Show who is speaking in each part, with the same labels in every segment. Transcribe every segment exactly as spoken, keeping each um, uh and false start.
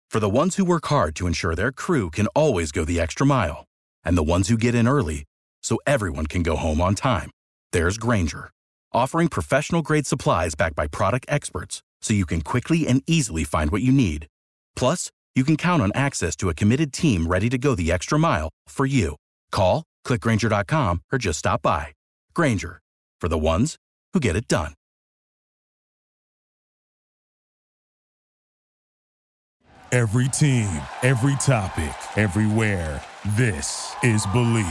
Speaker 1: For the ones who work hard to ensure their crew can always go the extra mile, and the ones who get in early so everyone can go home on time, there's Grainger, offering professional-grade supplies backed by product experts so you can quickly and easily find what you need. Plus, you can count on access to a committed team ready to go the extra mile for you. Call, click Grainger dot com, or just stop by. Grainger, for the ones who get it done.
Speaker 2: Every team, every topic, everywhere. This is Believe.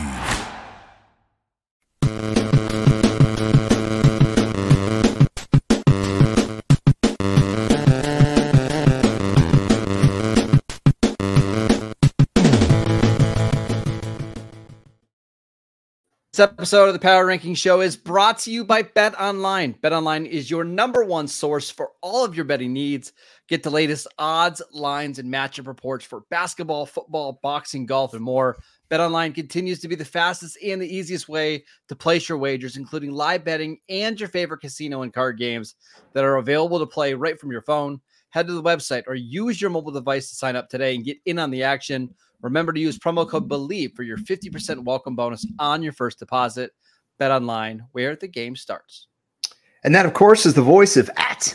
Speaker 3: This episode of the Power Ranking Show is brought to you by BetOnline. BetOnline is your number one source for all of your betting needs. Get the latest odds, lines, and matchup reports for basketball, football, boxing, golf, and more. BetOnline continues to be the fastest and the easiest way to place your wagers, including live betting and your favorite casino and card games that are available to play right from your phone. Head to the website or use your mobile device to sign up today and get in on the action. Remember to use promo code BELIEVE for your fifty percent welcome bonus on your first deposit. BetOnline, where the game starts.
Speaker 4: And that, of course, is the voice of at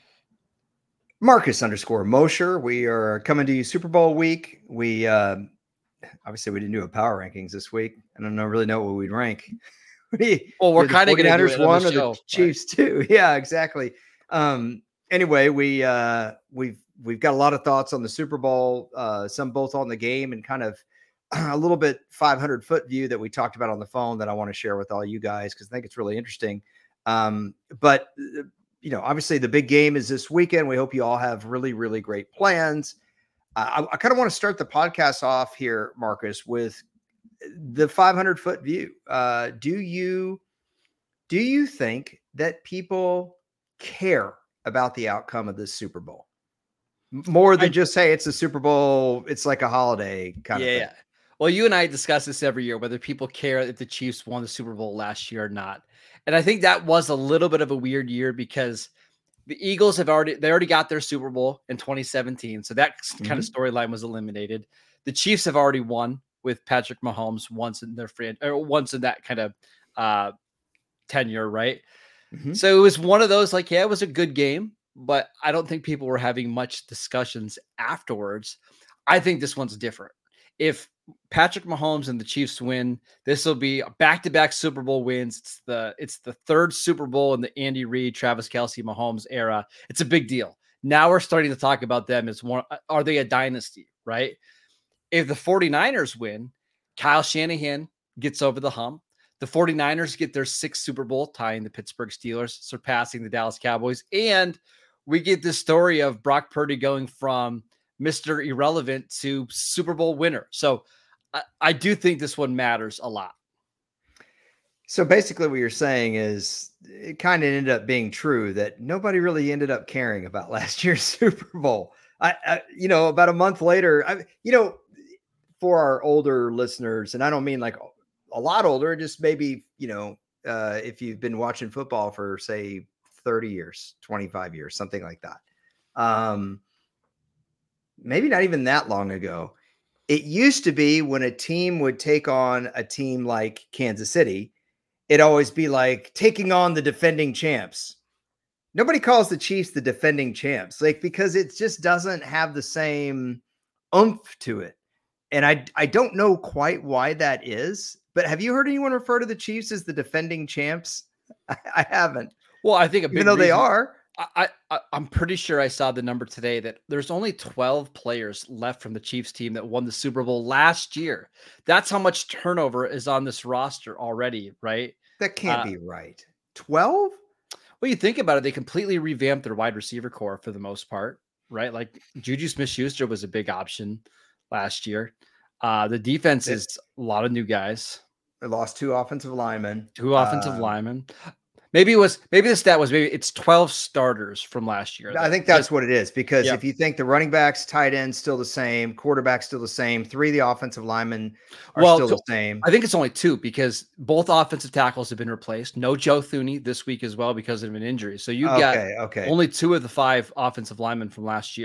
Speaker 4: Marcus underscore Mosher. We are coming to you Super Bowl week. We uh, obviously we didn't do a power rankings this week. I don't know really know what we'd rank. we,
Speaker 3: well, we're kind of going to do it
Speaker 4: one
Speaker 3: on the
Speaker 4: or
Speaker 3: show,
Speaker 4: the Chiefs right? two. Yeah, exactly. Um, anyway, we uh, we've we've got a lot of thoughts on the Super Bowl. Uh, some both on the game and kind of a little bit five hundred foot view that we talked about on the phone that I want to share with all you guys because I think it's really interesting. Um, but you know, obviously the big game is this weekend. We hope you all have really, really great plans. Uh, I, I kind of want to start the podcast off here, Marcus, with the five hundred foot view. Uh, do you, do you think that people care about the outcome of this Super Bowl more than I, just say it's a Super Bowl? It's like a holiday kind
Speaker 3: yeah,
Speaker 4: of thing.
Speaker 3: Yeah. Well, you and I discuss this every year, whether people care if the Chiefs won the Super Bowl last year or not. And I think that was a little bit of a weird year because the Eagles have already, they already got their Super Bowl in twenty seventeen. So that mm-hmm. kind of storyline was eliminated. The Chiefs have already won with Patrick Mahomes once in their friend or once in that kind of uh, tenure. Right. Mm-hmm. So it was one of those like, yeah, it was a good game, but I don't think people were having much discussions afterwards. I think this one's different. If Patrick Mahomes and the Chiefs win, this will be back-to-back Super Bowl wins. It's the it's the third Super Bowl in the Andy Reid, Travis Kelce, Mahomes era. It's a big deal. Now we're starting to talk about them as one. Are they a dynasty, right? If the 49ers win, Kyle Shanahan gets over the hump. The 49ers get their sixth Super Bowl, tying the Pittsburgh Steelers, surpassing the Dallas Cowboys. And we get this story of Brock Purdy going from Mister Irrelevant to Super Bowl winner. So I, I do think this one matters a lot.
Speaker 4: So basically what you're saying is it kind of ended up being true that nobody really ended up caring about last year's Super Bowl. I, I you know, about a month later, I, you know, for our older listeners, and I don't mean like a lot older, just maybe, you know, uh, if you've been watching football for say thirty years, twenty-five years, something like that. Um, maybe not even that long ago. It used to be when a team would take on a team like Kansas City, it'd always be like taking on the defending champs. Nobody calls the Chiefs the defending champs, like, because it just doesn't have the same oomph to it. And I, I don't know quite why that is, but have you heard anyone refer to the Chiefs as the defending champs? I, I haven't.
Speaker 3: Well, I think a big
Speaker 4: even though
Speaker 3: reason-
Speaker 4: they are.
Speaker 3: I, I, I'm pretty sure I saw the number today that there's only twelve players left from the Chiefs team that won the Super Bowl last year. That's how much turnover is on this roster already, right?
Speaker 4: That can't uh, be right. twelve?
Speaker 3: Well, you think about it, they completely revamped their wide receiver core for the most part, right? Like Juju Smith-Schuster was a big option last year. Uh, the defense it, is a lot of new guys.
Speaker 4: They lost two offensive linemen.
Speaker 3: Two offensive uh, linemen. Maybe it was, maybe the stat was maybe it's twelve starters from last year.
Speaker 4: I think that's what it is, because yep. if you think the running backs, tight ends still the same, quarterback still the same, three of the offensive linemen are
Speaker 3: well,
Speaker 4: still
Speaker 3: so
Speaker 4: the same.
Speaker 3: I think it's only two because both offensive tackles have been replaced. No Joe Thuney this week as well because of an injury. So you
Speaker 4: okay,
Speaker 3: got
Speaker 4: okay.
Speaker 3: only two of the five offensive linemen from last year.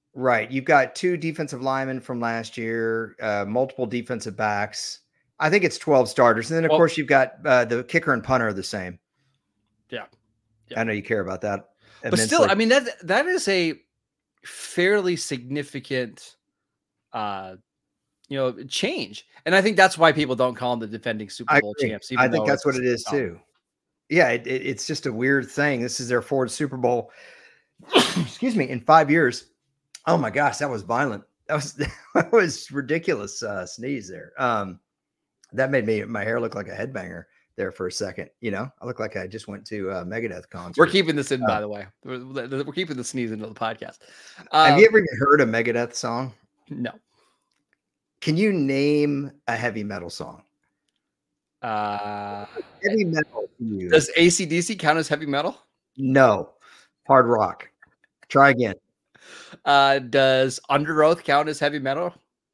Speaker 4: Right. You've got two defensive linemen from last year, uh, multiple defensive backs. I think it's twelve starters. And then, of
Speaker 3: Well,
Speaker 4: course, you've got uh, the kicker and punter are the same.
Speaker 3: Yeah. yeah.
Speaker 4: I know you care about that.
Speaker 3: But still, I mean, that that is a fairly significant, uh, you know, change. And I think that's why people don't call them the defending Super Bowl champs.
Speaker 4: I think that's what it is, too. Yeah, it, it, it's just a weird thing. This is their fourth Super Bowl, excuse me, in five years. Oh my gosh, that was violent. That was that was ridiculous uh, sneeze there. Um, that made me my hair look like a headbanger there for a second. You know, I look like I just went to a Megadeth concert.
Speaker 3: We're keeping this in, uh, by the way. We're, we're keeping the sneeze into the podcast. Um,
Speaker 4: have you ever even heard a Megadeth song?
Speaker 3: No.
Speaker 4: Can you name a heavy metal song?
Speaker 3: Uh,
Speaker 4: heavy metal.
Speaker 3: Does A C D C count as heavy metal?
Speaker 4: No. Hard rock. Try again.
Speaker 3: Uh, does Under Oath count as heavy metal?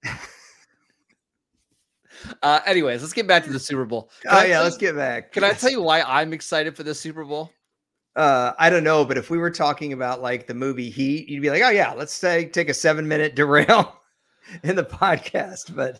Speaker 3: uh, anyways, let's get back to the Super Bowl.
Speaker 4: Can oh, I yeah, let's you, get back.
Speaker 3: Can I tell you why I'm excited for the Super Bowl?
Speaker 4: Uh, I don't know, but if we were talking about like the movie Heat, you'd be like, oh, yeah, let's say take a seven minute derail in the podcast. But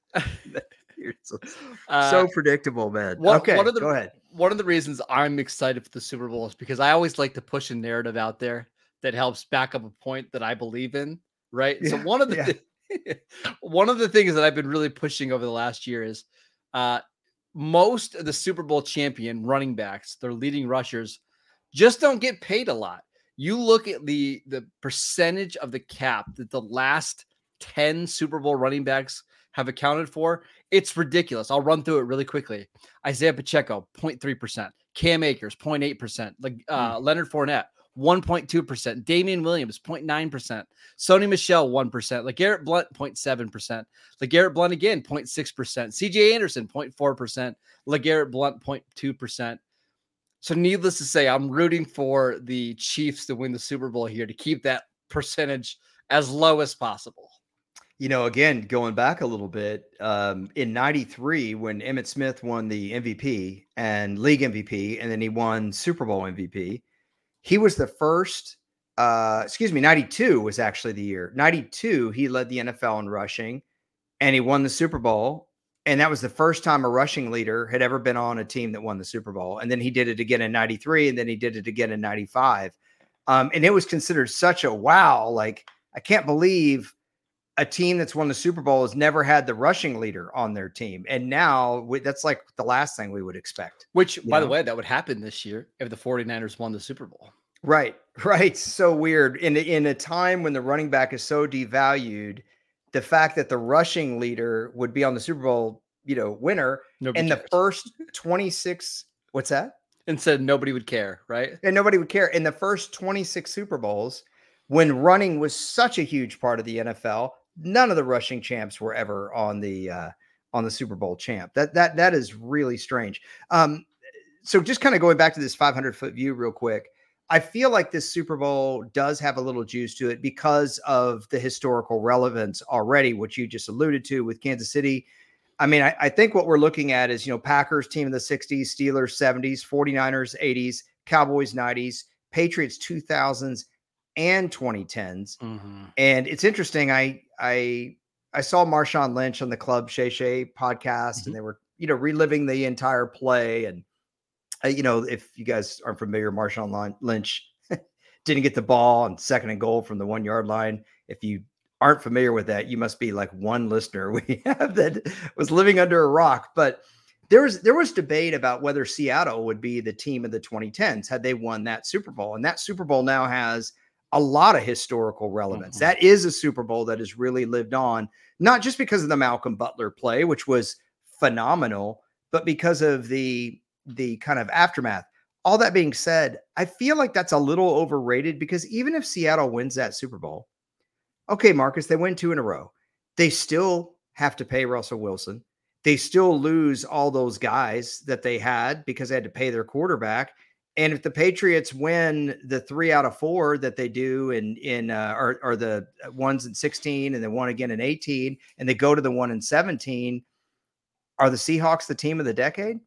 Speaker 4: you're so, uh, so predictable, man.
Speaker 3: One,
Speaker 4: okay,
Speaker 3: one of the,
Speaker 4: go ahead.
Speaker 3: One of the reasons I'm excited for the Super Bowl is because I always like to push a narrative out there that helps back up a point that I believe in, right? Yeah, so one of the yeah. th- one of the things that I've been really pushing over the last year is uh, most of the Super Bowl champion running backs, their leading rushers, just don't get paid a lot. You look at the the percentage of the cap that the last ten Super Bowl running backs have accounted for, it's ridiculous. I'll run through it really quickly. Isaiah Pacheco, zero point three percent. Cam Akers, zero point eight percent. Like uh, mm. Leonard Fournette, one point two percent. Damian Williams, zero point nine percent. Sony Michel, one percent. LeGarrette Blount, zero point seven percent. LeGarrette Blount again, zero point six percent. C J Anderson, zero point four percent. LeGarrette Blount, zero point two percent. So needless to say, I'm rooting for the Chiefs to win the Super Bowl here to keep that percentage as low as possible.
Speaker 4: You know, again, going back a little bit, um, in ninety-three, when Emmitt Smith won the M V P and league M V P, and then he won Super Bowl M V P, he was the first, uh, excuse me, ninety-two was actually the year. ninety-two, he led the N F L in rushing, and he won the Super Bowl. And that was the first time a rushing leader had ever been on a team that won the Super Bowl. And then he did it again in ninety-three, and then he did it again in ninety-five. Um, and it was considered such a wow. Like, I can't believe a team that's won the Super Bowl has never had the rushing leader on their team. And now we, that's like the last thing we would expect.
Speaker 3: Which, by know? the way, that would happen this year if the 49ers won the Super Bowl.
Speaker 4: Right, right. So weird. In, in a time when the running back is so devalued, the fact that the rushing leader would be on the Super Bowl, you know, winner
Speaker 3: nobody
Speaker 4: in
Speaker 3: cares.
Speaker 4: The first twenty-six, what's that?
Speaker 3: And said nobody would care, right?
Speaker 4: And nobody would care. In the first twenty-six Super Bowls, when running was such a huge part of the N F L, none of the rushing champs were ever on the uh, on the Super Bowl champ. That that that is really strange. Um, so just kind of going back to this five hundred foot view real quick, I feel like this Super Bowl does have a little juice to it because of the historical relevance already, which you just alluded to with Kansas City. I mean, I, I think what we're looking at is, you know, Packers team in the sixties, Steelers seventies, 49ers eighties, Cowboys nineties, Patriots two thousands and twenty tens.
Speaker 3: Mm-hmm.
Speaker 4: And it's interesting. I, I, I saw Marshawn Lynch on the Club Shay Shay podcast, mm-hmm. and they were, you know, reliving the entire play. And, uh, you know, if you guys aren't familiar, Marshawn Lynch didn't get the ball on second and goal from the one yard line. If you aren't familiar with that, you must be like one listener we have that was living under a rock. But there was, there was debate about whether Seattle would be the team of the twenty tens had they won that Super Bowl. And that Super Bowl now has a lot of historical relevance. Mm-hmm. That is a Super Bowl that has really lived on, not just because of the Malcolm Butler play, which was phenomenal, but because of the, the kind of aftermath. All that being said, I feel like that's a little overrated, because even if Seattle wins that Super Bowl, okay, Marcus, they win two in a row. They still have to pay Russell Wilson. They still lose all those guys that they had because they had to pay their quarterback. And if the Patriots win the three out of four that they do in, in uh, or, or the ones in sixteen and then one again in eighteen, and they go to the one in seventeen, are the Seahawks the team of the decade?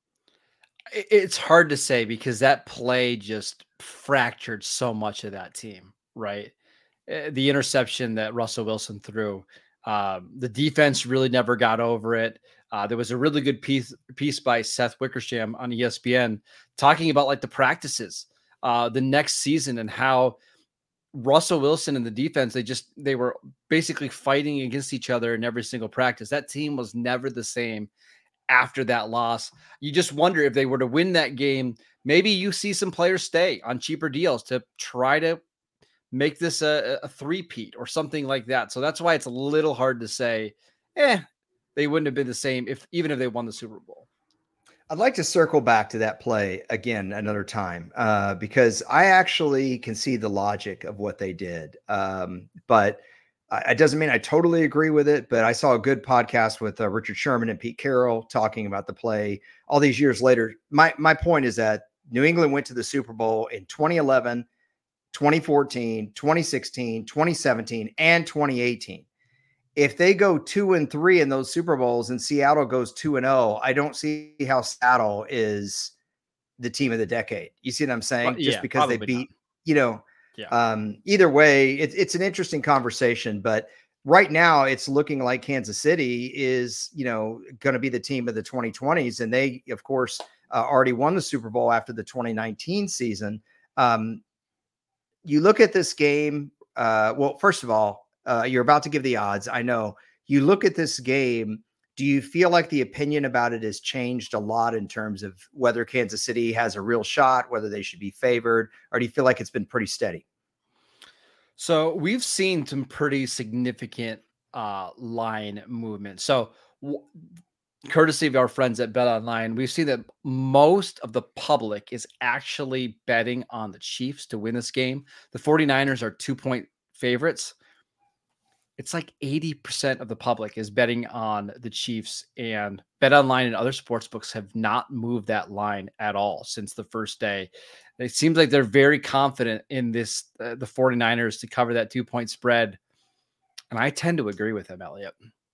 Speaker 3: It's hard to say, because that play just fractured so much of that team, right? uh, the interception that Russell Wilson threw. Um, the defense really never got over it. Uh, there was a really good piece piece by Seth Wickersham on E S P N talking about like the practices uh, the next season and how Russell Wilson and the defense, they just, they were basically fighting against each other in every single practice. That team was never the same after that loss. You just wonder if they were to win that game, maybe you see some players stay on cheaper deals to try to make this a, a three-peat or something like that. So that's why it's a little hard to say, eh, they wouldn't have been the same if even if they won the Super Bowl.
Speaker 4: I'd like to circle back to that play again another time uh, because I actually can see the logic of what they did. Um, but I, it doesn't mean I totally agree with it, but I saw a good podcast with uh, Richard Sherman and Pete Carroll talking about the play all these years later. My, my point is that New England went to the Super Bowl in twenty eleven, twenty fourteen, twenty sixteen, twenty seventeen, and twenty eighteen. If they go two and three in those Super Bowls and Seattle goes two and oh, I don't see how Seattle is the team of the decade. You see what I'm saying?
Speaker 3: Well,
Speaker 4: Just
Speaker 3: yeah,
Speaker 4: because they beat,
Speaker 3: not.
Speaker 4: you know,
Speaker 3: yeah.
Speaker 4: um, either way, it, it's an interesting conversation, but right now it's looking like Kansas City is, you know, going to be the team of the twenty twenties. And they, of course, uh, already won the Super Bowl after the twenty nineteen season. Um, you look at this game. Uh, well, first of all, Uh, you're about to give the odds. I know. You look at this game. Do you feel like the opinion about it has changed a lot in terms of whether Kansas City has a real shot, whether they should be favored, or do you feel like it's been pretty steady?
Speaker 3: So we've seen some pretty significant uh, line movement. So w- courtesy of our friends at BetOnline, we've seen that most of the public is actually betting on the Chiefs to win this game. The 49ers are two-point favorites. It's like eighty percent of the public is betting on the Chiefs, and BetOnline and other sports books have not moved that line at all since the first day. It seems like they're very confident in this, uh, the 49ers to cover that two point spread. And I tend to agree with him, Elliot.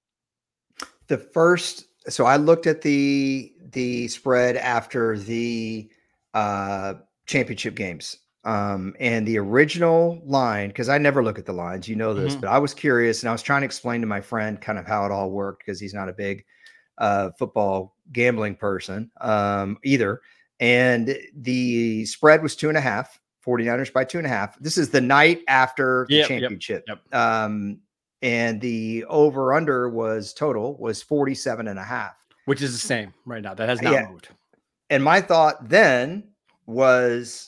Speaker 4: The first, so I looked at the, the spread after the uh, championship games. Um, and the original line, because I never look at the lines, you know this,
Speaker 3: Mm-hmm.
Speaker 4: but I was curious and I was trying to explain to my friend kind of how it all worked because he's not a big uh, football gambling person um, either. And the spread was two and a half, 49ers by two and a half. This is the night after the
Speaker 3: Yep,
Speaker 4: championship.
Speaker 3: Yep, yep.
Speaker 4: Um, and the over under was total was forty-seven and a half.
Speaker 3: Which is the same right now. That has not
Speaker 4: Yeah.
Speaker 3: moved.
Speaker 4: And my thought then was,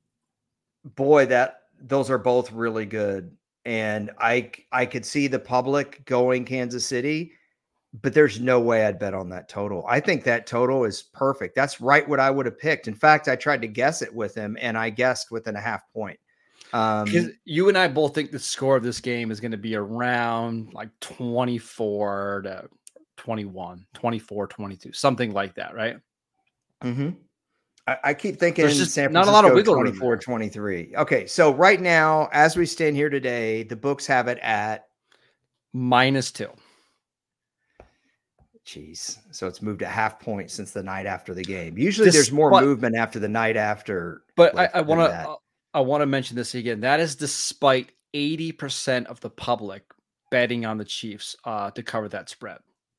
Speaker 4: boy, that those are both really good. And I, I could see the public going Kansas City, but there's no way I'd bet on that total. I think that total is perfect. That's right what I would have picked. In fact, I tried to guess it with him and I guessed within a half point. Um,
Speaker 3: you and I both think the score of this game is going to be around like twenty-four to twenty-one, twenty-four, twenty-two, something like that, right?
Speaker 4: Mm-hmm. I, I keep thinking
Speaker 3: There's just
Speaker 4: San
Speaker 3: not
Speaker 4: Francisco
Speaker 3: a lot of wiggle room
Speaker 4: twenty-four,
Speaker 3: there.
Speaker 4: twenty-three. Okay. So right now, as we stand here today, the books have it at
Speaker 3: minus two.
Speaker 4: Jeez. So it's moved a half point since the night after the game. Usually
Speaker 3: This-
Speaker 4: there's more
Speaker 3: but-
Speaker 4: movement after the night after.
Speaker 3: But
Speaker 4: with-
Speaker 3: I, I
Speaker 4: than
Speaker 3: want
Speaker 4: that.
Speaker 3: to I want to mention this again. That is despite eighty percent of the public betting on the Chiefs uh, to cover that spread.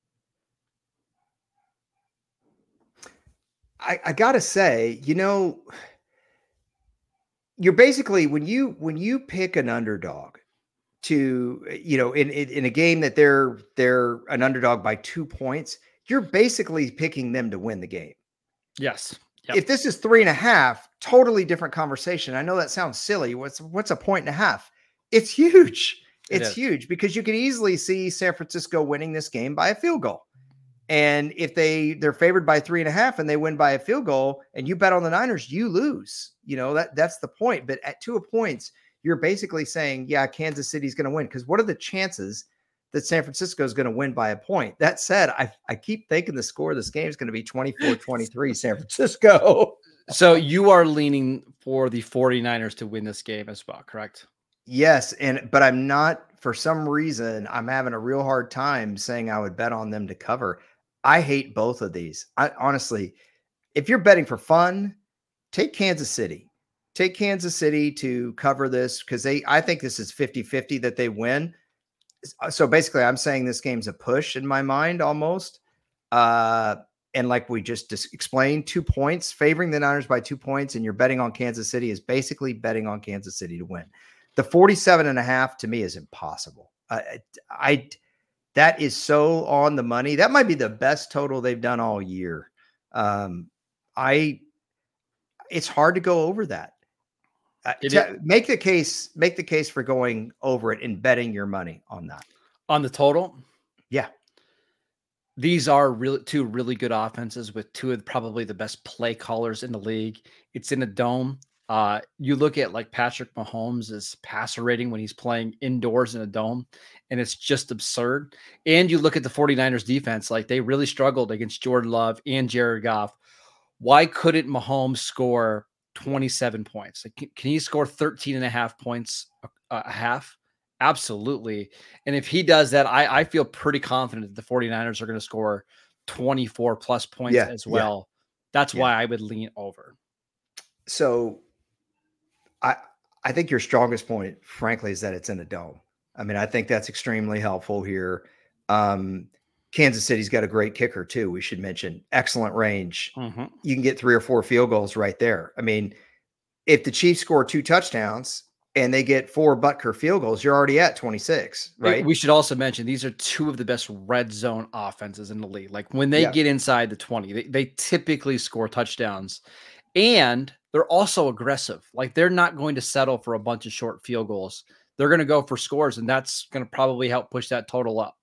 Speaker 4: I, I gotta say, you know, you're basically when you when you pick an underdog to, you know, in, in in a game that they're they're an underdog by two points, you're basically picking them to win the game.
Speaker 3: Yes. Yep.
Speaker 4: If this is three and a half, totally different conversation. I know that sounds silly. What's what's a point and a half? It's huge.
Speaker 3: It
Speaker 4: It's
Speaker 3: is.
Speaker 4: huge because you can easily see San Francisco winning this game by a field goal. And if they they're favored by three and a half and they win by a field goal and you bet on the Niners, you lose. You know, that that's the point. But at two points, you're basically saying, yeah, Kansas City's going to win. Because what are the chances that San Francisco is going to win by a point? That said, I, I keep thinking the score of this game is going to be twenty-four twenty-three San Francisco.
Speaker 3: So you are leaning for the 49ers to win this game as well, correct?
Speaker 4: Yes. And but I'm not, for some reason, I'm having a real hard time saying I would bet on them to cover. I hate both of these. I honestly, if you're betting for fun, take Kansas City. take Kansas City to cover this because they, I think this is fifty-fifty that they win. So basically, I'm saying this game's a push in my mind almost. Uh, and like we just dis- explained, two points, favoring the Niners by two points, and you're betting on Kansas City is basically betting on Kansas City to win. The forty-seven and a half to me is impossible. I, I, that is so on the money. That might be the best total they've done all year. Um, I, it's hard to go over that. Uh, to, make the case, make the case for going over it and betting your money on that.
Speaker 3: On the total?
Speaker 4: Yeah.
Speaker 3: These are really two really good offenses with two of probably the best play callers in the league. It's in a dome. Uh, you look at like Patrick Mahomes' passer rating when he's playing indoors in a dome, and it's just absurd. And you look at the 49ers defense, like they really struggled against Jordan Love and Jared Goff. Why couldn't Mahomes score twenty-seven points? Like, can, can he score thirteen and a half points a, a half? Absolutely. And if he does that, I, I feel pretty confident that the 49ers are going to score twenty-four plus points yeah, as well. Yeah. That's yeah. why I would lean over.
Speaker 4: So I I think your strongest point, frankly, is that it's in a dome. I mean, I think that's extremely helpful here. Um, Kansas City's got a great kicker too. We should mention excellent range. Mm-hmm. You can get three or four field goals right there. I mean, if the Chiefs score two touchdowns and they get four Butker field goals, you're already at twenty-six, right?
Speaker 3: We should also mention these are two of the best red zone offenses in the league. Like when they yeah. get inside the twenty, they, they typically score touchdowns, and they're also aggressive. Like they're not going to settle for a bunch of short field goals. They're going to go for scores, and that's going to probably help push that total up.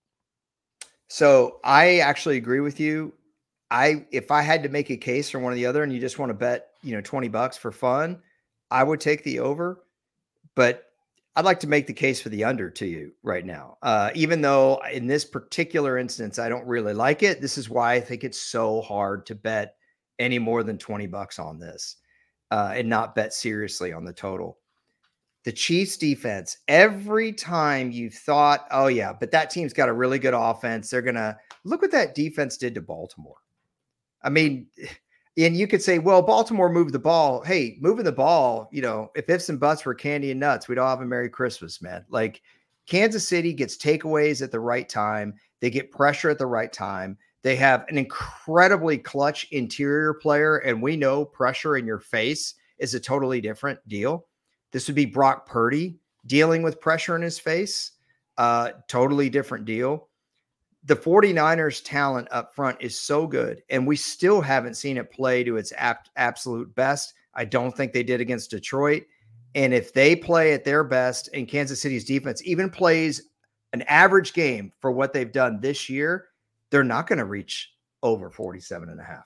Speaker 4: So I actually agree with you. I, if I had to make a case for one or the other, and you just want to bet, you know, twenty bucks for fun, I would take the over, but I'd like to make the case for the under to you right now. Uh, even though in this particular instance, I don't really like it. This is why I think it's so hard to bet any more than twenty bucks on this uh, and not bet seriously on the total. The Chiefs defense, every time you thought, oh yeah, but that team's got a really good offense. They're going to look what that defense did to Baltimore. I mean, and you could say, well, Baltimore moved the ball. Hey, moving the ball, you know, if ifs and buts were candy and nuts, we'd all have a Merry Christmas, man. Like Kansas City gets takeaways at the right time. They get pressure at the right time. They have an incredibly clutch interior player, and we know pressure in your face is a totally different deal. This would be Brock Purdy dealing with pressure in his face. Uh, totally different deal. The 49ers talent up front is so good, and we still haven't seen it play to its ap- absolute best. I don't think they did against Detroit. And if they play at their best and Kansas City's defense even plays an average game for what they've done this year, they're not going to reach over forty-seven and a half.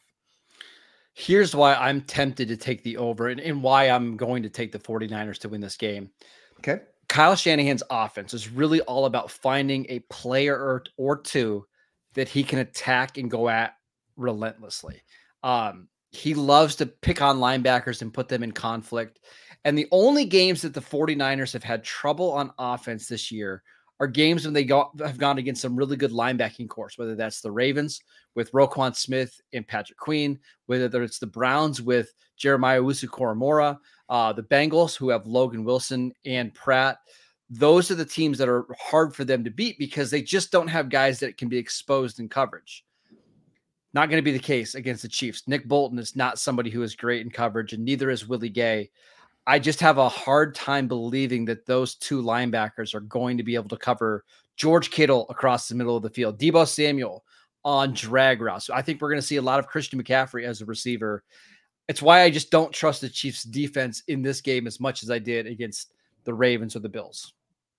Speaker 3: Here's why I'm tempted to take the over and, and why I'm going to take the 49ers to win this game.
Speaker 4: Okay.
Speaker 3: Kyle Shanahan's offense is really all about finding a player or, or two that he can attack and go at relentlessly. Um, he loves to pick on linebackers and put them in conflict. And the only games that the 49ers have had trouble on offense this year are games when they go, have gone against some really good linebacking corps, whether that's the Ravens with Roquan Smith and Patrick Queen, whether it's the Browns with Jeremiah Owusu-Koramoah, uh, the Bengals who have Logan Wilson and Pratt. Those are the teams that are hard for them to beat because they just don't have guys that can be exposed in coverage. Not going to be the case against the Chiefs. Nick Bolton is not somebody who is great in coverage, and neither is Willie Gay. I just have a hard time believing that those two linebackers are going to be able to cover George Kittle across the middle of the field, Deebo Samuel on drag routes. So I think we're going to see a lot of Christian McCaffrey as a receiver. It's why I just don't trust the Chiefs defense in this game as much as I did against the Ravens or the Bills.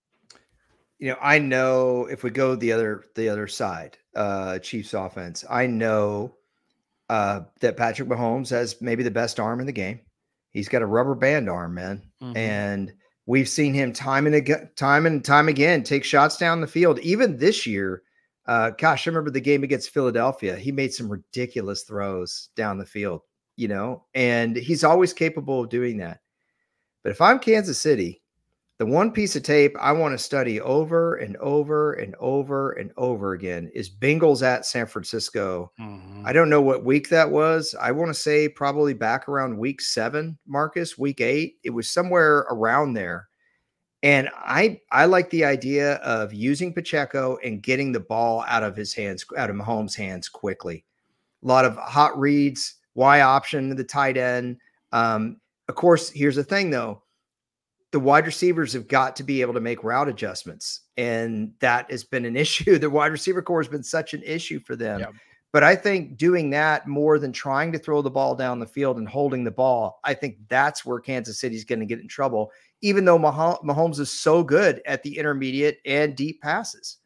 Speaker 4: You know, I know if we go the other, the other side, uh, Chiefs offense, I know uh, that Patrick Mahomes has maybe the best arm in the game. He's got a rubber band arm, man. Mm-hmm. And we've seen him time and again, time and time again, take shots down the field. Even this year, uh, gosh, I remember the game against Philadelphia. He made some ridiculous throws down the field, you know, and he's always capable of doing that. But if I'm Kansas City, The one piece of tape I want to study over and over and over and over again is Bengals at San Francisco.
Speaker 3: Mm-hmm.
Speaker 4: I don't know what week that was. I want to say probably back around week seven, Marcus, week eight. It was somewhere around there. And I I like the idea of using Pacheco and getting the ball out of his hands, out of Mahomes' hands quickly. A lot of hot reads, Y option to the tight end. Um, of course, here's the thing, though. The wide receivers have got to be able to make route adjustments. And that has been an issue. The wide receiver core has been such an issue for them. Yep. But I think doing that more than trying to throw the ball down the field and holding the ball, I think that's where Kansas City is going to get in trouble, even though Mah- Mahomes is so good at the intermediate and deep passes.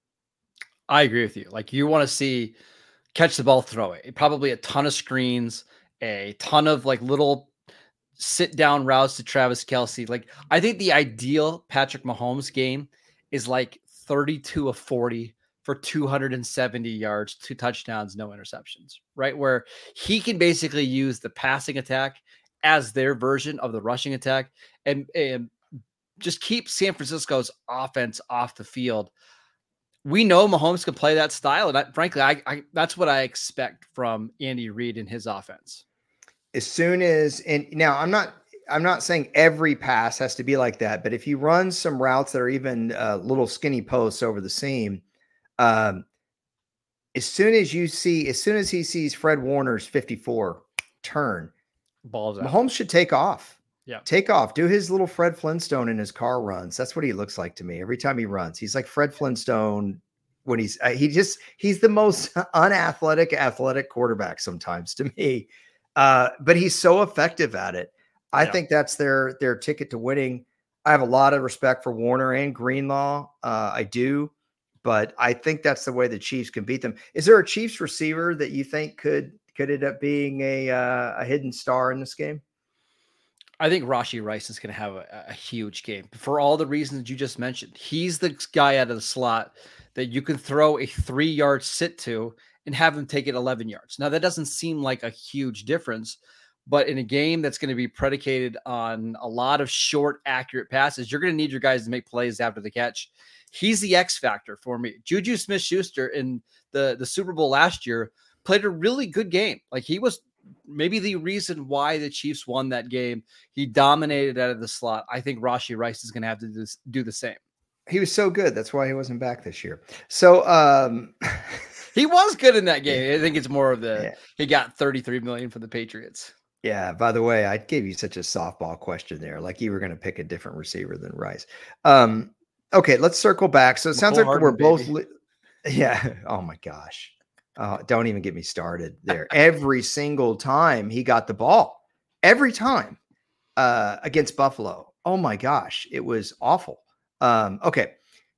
Speaker 3: I agree with you. Like, you want to see catch the ball, throw it. Probably a ton of screens, a ton of like little sit down routes to Travis Kelce. Like, I think the ideal Patrick Mahomes game is like thirty-two of forty for two hundred seventy yards, two touchdowns, no interceptions, right? Where he can basically use the passing attack as their version of the rushing attack and, and just keep San Francisco's offense off the field. We know Mahomes can play that style. And I, frankly, I, I that's what I expect from Andy Reid and his offense.
Speaker 4: As soon as, and now I'm not, I'm not saying every pass has to be like that, but if you run some routes that are even uh, little skinny posts over the seam, um, as soon as you see, as soon as he sees Fred Warner's fifty-four turn,
Speaker 3: balls out.
Speaker 4: Mahomes should take off.
Speaker 3: Yeah.
Speaker 4: Take off. Do his little Fred Flintstone in his car runs. That's what he looks like to me. Every time he runs, he's like Fred Flintstone when he's, uh, he just, he's the most unathletic, athletic quarterback sometimes to me. Uh, but he's so effective at it. I yeah. think that's their, their ticket to winning. I have a lot of respect for Warner and Greenlaw. Uh, I do, but I think that's the way the Chiefs can beat them. Is there a Chiefs receiver that you think could, could end up being a, uh, a hidden star in this game?
Speaker 3: I think Rashee Rice is going to have a, a huge game for all the reasons you just mentioned. He's the guy out of the slot that you can throw a three yard sit to and have him take it eleven yards. Now, that doesn't seem like a huge difference, but in a game that's going to be predicated on a lot of short, accurate passes, you're going to need your guys to make plays after the catch. He's the X factor for me. Juju Smith-Schuster in the, the Super Bowl last year played a really good game. Like, he was maybe the reason why the Chiefs won that game. He dominated out of the slot. I think Rashee Rice is going to have to do, this, do the same.
Speaker 4: He was so good. That's why he wasn't back this year. So um,
Speaker 3: he was good in that game. I think it's more of the,
Speaker 4: yeah.
Speaker 3: he got thirty-three million for the Patriots.
Speaker 4: Yeah. By the way, I gave you such a softball question there. Like you were going to pick a different receiver than Rice. Um, okay. Let's circle back. So it sounds like we're both, li- yeah. Oh my gosh. Uh, don't even get me started there. Every single time he got the ball, every time uh, against Buffalo. Oh my gosh. It was awful. Um, okay.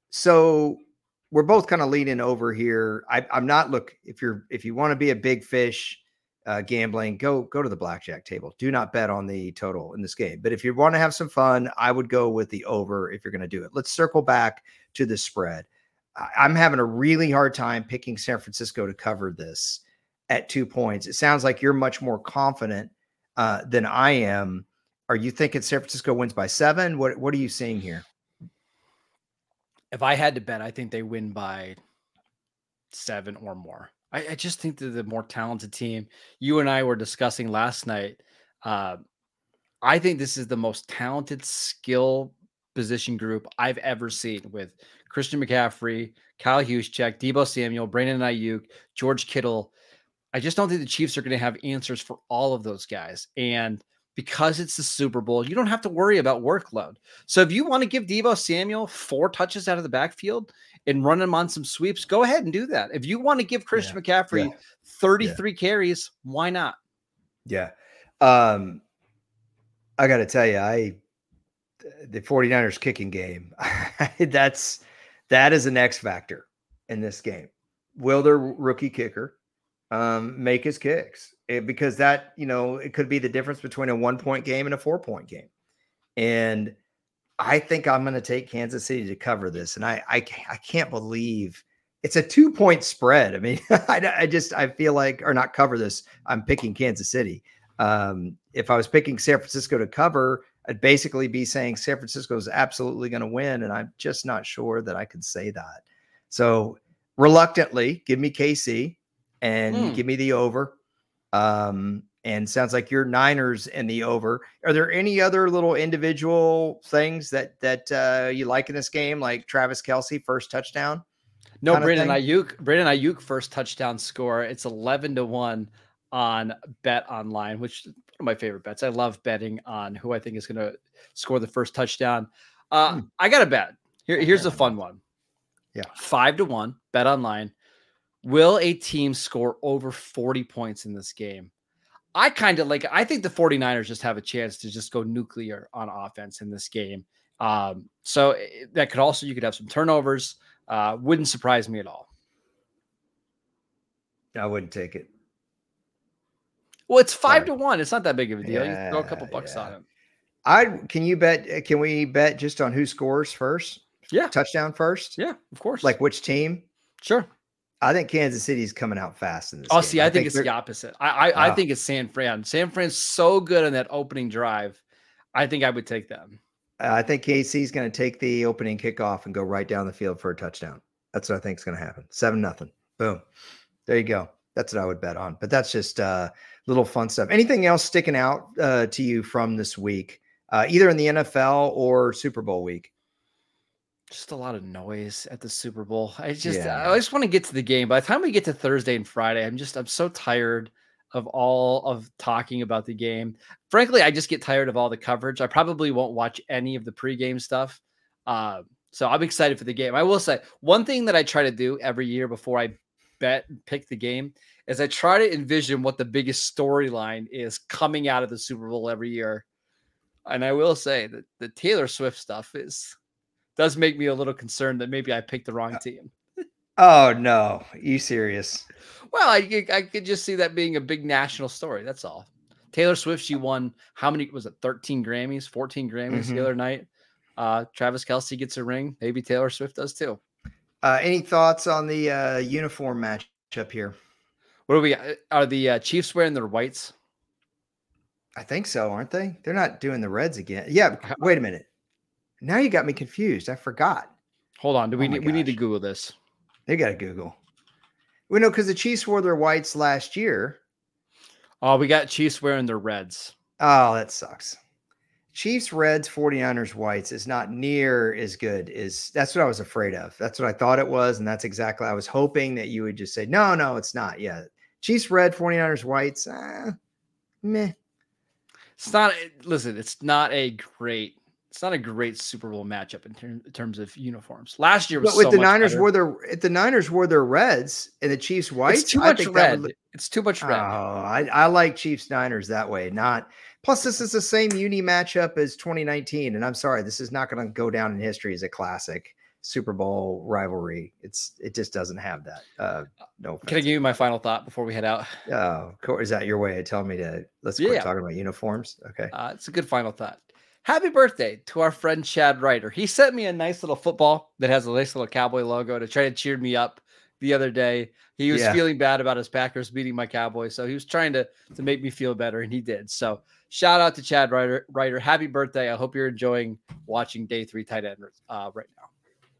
Speaker 4: So we're both kind of leaning over here. I, I'm not, look, if you're, if you want to be a big fish uh, gambling, go, go to the blackjack table. Do not bet on the total in this game. But if you want to have some fun, I would go with the over if you're going to do it. Let's circle back to the spread. I'm having a really hard time picking San Francisco to cover this at two points. It sounds like you're much more confident uh, than I am. Are you thinking San Francisco wins by seven? What, what are you seeing here?
Speaker 3: If I had to bet, I think they win by seven or more. I, I just think they're the more talented team. You and I were discussing last night. Uh, I think this is the most talented skill position group I've ever seen, with Christian McCaffrey, Kyle Juszczyk, Deebo Samuel, Brandon Ayuk, George Kittle. I just don't think the Chiefs are going to have answers for all of those guys. And because it's the Super Bowl, you don't have to worry about workload. So if you want to give Deebo Samuel four touches out of the backfield and run him on some sweeps, go ahead and do that. If you want to give Christian yeah. McCaffrey yeah. thirty-three yeah. carries, why not?
Speaker 4: Yeah. Um, I got to tell you, I, the 49ers kicking game, that's, that is an X factor in this game. Will their rookie kicker um, make his kicks? It, because that, you know, it could be the difference between a one point game and a four point game. And I think I'm going to take Kansas City to cover this. And I, I, I can't believe it's a two point spread. I mean, I, I just, I feel like, or not cover this. I'm picking Kansas City. Um, if I was picking San Francisco to cover, I'd basically be saying San Francisco is absolutely going to win. And I'm just not sure that I could say that. So reluctantly, give me K C and
Speaker 3: Mm.
Speaker 4: give me the over. Um, and sounds like you're Niners in the over. Are there any other little individual things that that uh, you like in this game, like Travis Kelce first touchdown?
Speaker 3: No,
Speaker 4: kinda
Speaker 3: Brandon
Speaker 4: thing?
Speaker 3: Ayuk. Brandon Ayuk first touchdown score. It's eleven to one on Bet Online, which is one of my favorite bets. I love betting on who I think is going to score the first touchdown. Uh,
Speaker 4: Hmm.
Speaker 3: I got a bet. Here, here's a fun one.
Speaker 4: Yeah.
Speaker 3: Five to one. Bet Online. Will a team score over forty points in this game? I kind of like, I think the 49ers just have a chance to just go nuclear on offense in this game. Um, so it, that could also, you could have some turnovers. Uh, wouldn't surprise me at all.
Speaker 4: I wouldn't take it.
Speaker 3: Well, it's five
Speaker 4: Sorry.
Speaker 3: to one. It's not that big of a deal. you throw a
Speaker 4: Yeah,
Speaker 3: couple bucks
Speaker 4: yeah.
Speaker 3: on it.
Speaker 4: I can you bet? Can we bet just on who scores first?
Speaker 3: Yeah.
Speaker 4: Touchdown first?
Speaker 3: Yeah, of course.
Speaker 4: Like which team?
Speaker 3: sure.
Speaker 4: I think Kansas City's coming out fast in this.
Speaker 3: Oh,
Speaker 4: game.
Speaker 3: see, I, think, it's
Speaker 4: they're-
Speaker 3: the opposite. I I, I
Speaker 4: Wow.
Speaker 3: think it's San Fran. San Fran's so good on that opening drive. I think I would take them.
Speaker 4: I think K C's going to take the opening kickoff and go right down the field for a touchdown. That's what I think is going to happen. Seven nothing. Boom. There you go. That's what I would bet on. But that's just uh, little fun stuff. Anything else sticking out uh, to you from this week, uh, either in the N F L or Super Bowl week?
Speaker 3: Just a lot of noise at the Super Bowl. I just
Speaker 4: Yeah.
Speaker 3: I just want to get to the game. By the time we get to Thursday and Friday, I'm just I'm so tired of all of talking about the game. Frankly, I just get tired of all the coverage. I probably won't watch any of the pregame stuff. Uh, so I'm excited for the game. I will say one thing that I try to do every year before I bet and pick the game is I try to envision what the biggest storyline is coming out of the Super Bowl every year. And I will say that the Taylor Swift stuff is does make me a little concerned that maybe I picked the wrong team.
Speaker 4: Oh, no. You serious?
Speaker 3: Well, I, I could just see that being a big national story. That's all. Taylor Swift, she won how many, was it thirteen Grammys, fourteen Grammys
Speaker 4: Mhm.
Speaker 3: the other night? Uh, Travis Kelce gets a ring. Maybe Taylor Swift does too.
Speaker 4: Uh, any thoughts on the uh, uniform matchup here?
Speaker 3: What do we got? Are the uh, Chiefs wearing their whites?
Speaker 4: I think so, aren't they? They're not doing the Reds again. Yeah. but Wait a minute. Now you got me confused. I forgot.
Speaker 3: Hold on. Do we
Speaker 4: Oh my
Speaker 3: need, we need to
Speaker 4: gosh.
Speaker 3: Google this.
Speaker 4: They got to Google. Well, no, because the Chiefs wore their whites last year.
Speaker 3: Oh, we got Chiefs wearing their reds.
Speaker 4: Oh, that sucks. Chiefs, Reds, 49ers, whites is not near as good as that's what I was afraid of. That's what I thought it was. And that's exactly, I was hoping that you would just say, no, no, it's not. Yeah. Chiefs, red, 49ers, whites. Uh, meh.
Speaker 3: It's not, listen, it's not a great, it's not a great Super Bowl matchup in, ter- in terms of uniforms. Last year was
Speaker 4: But with
Speaker 3: so
Speaker 4: the
Speaker 3: much
Speaker 4: Niners
Speaker 3: better.
Speaker 4: wore their, if the Niners wore their reds and the Chiefs whites,
Speaker 3: It's too
Speaker 4: I
Speaker 3: much
Speaker 4: think that
Speaker 3: red.
Speaker 4: would-
Speaker 3: It's too much
Speaker 4: Oh,
Speaker 3: red.
Speaker 4: I, I like Chiefs Niners that way. Not plus, this is the same uni matchup as twenty nineteen, and I'm sorry, this is not going to go down in history as a classic Super Bowl rivalry. It's it just doesn't have that. Uh, no,
Speaker 3: Can I give you my final thought before we head out?
Speaker 4: Oh, cool. Is that your way of telling me to let's quit
Speaker 3: Yeah.
Speaker 4: talking about uniforms? Okay.
Speaker 3: Uh, it's a good final thought. Happy birthday to our friend Chad Ryder. He sent me a nice little football that has a nice little Cowboy logo to try to cheer me up the other day. He was
Speaker 4: Yeah.
Speaker 3: feeling bad about his Packers beating my Cowboys, so he was trying to to make me feel better, and he did. So shout out to Chad Ryder. Ryder, happy birthday! I hope you're enjoying watching Day Three Tight End uh, right now.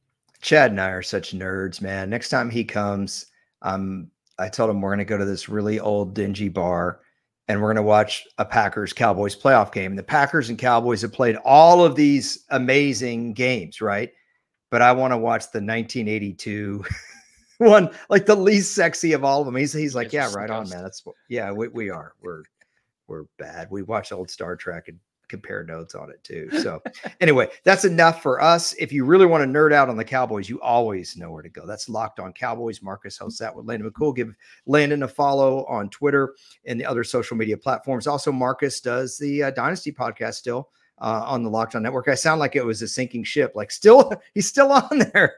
Speaker 4: Chad and I are such nerds, man. Next time he comes, um, I told him we're going to go to this really old, dingy bar, and we're going to watch a Packers Cowboys playoff game. The Packers and Cowboys have played all of these amazing games, right? But I want to watch the nineteen eighty-two one, like the least sexy of all of them. He's he's like,
Speaker 3: Guys
Speaker 4: yeah,
Speaker 3: are
Speaker 4: right on,
Speaker 3: disgusting.
Speaker 4: man. That's what, yeah, we, we are. We're we're bad. We watch old Star Trek and compare notes on it too. So anyway, that's enough for us. If you really want to nerd out on the Cowboys, you always know where to go. That's Locked On Cowboys. Marcus hosts that with Landon McCool. Give Landon a follow on Twitter and the other social media platforms. Also, Marcus does the uh, Dynasty podcast still uh, on the Locked On Network. I sound like it was a sinking ship. Like still, he's still on there.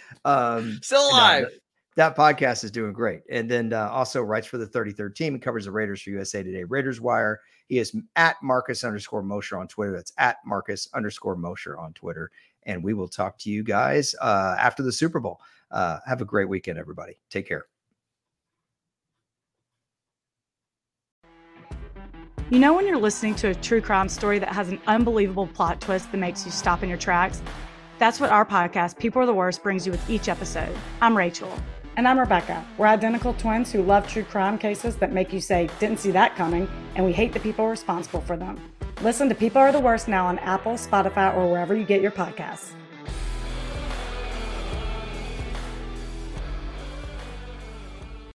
Speaker 4: Um,
Speaker 3: Still
Speaker 4: no,
Speaker 3: alive.
Speaker 4: that- that podcast is doing great. And then uh, also writes for the thirty-third team and covers the Raiders for U S A Today Raiders Wire. He is at Marcus underscore Mosher on Twitter. That's at Marcus underscore Mosher on Twitter. And we will talk to you guys uh, after the Super Bowl. Uh, have a great weekend, everybody. Take care.
Speaker 5: You know when you're listening to a true crime story that has an unbelievable plot twist that makes you stop in your tracks? That's what our podcast, People Are the Worst, brings you with each episode. I'm Rachel.
Speaker 6: And I'm Rebecca. We're identical twins who love true crime cases that make you say, didn't see that coming, and we hate the people responsible for them. Listen to People Are the Worst now on Apple, Spotify, or wherever you get your podcasts.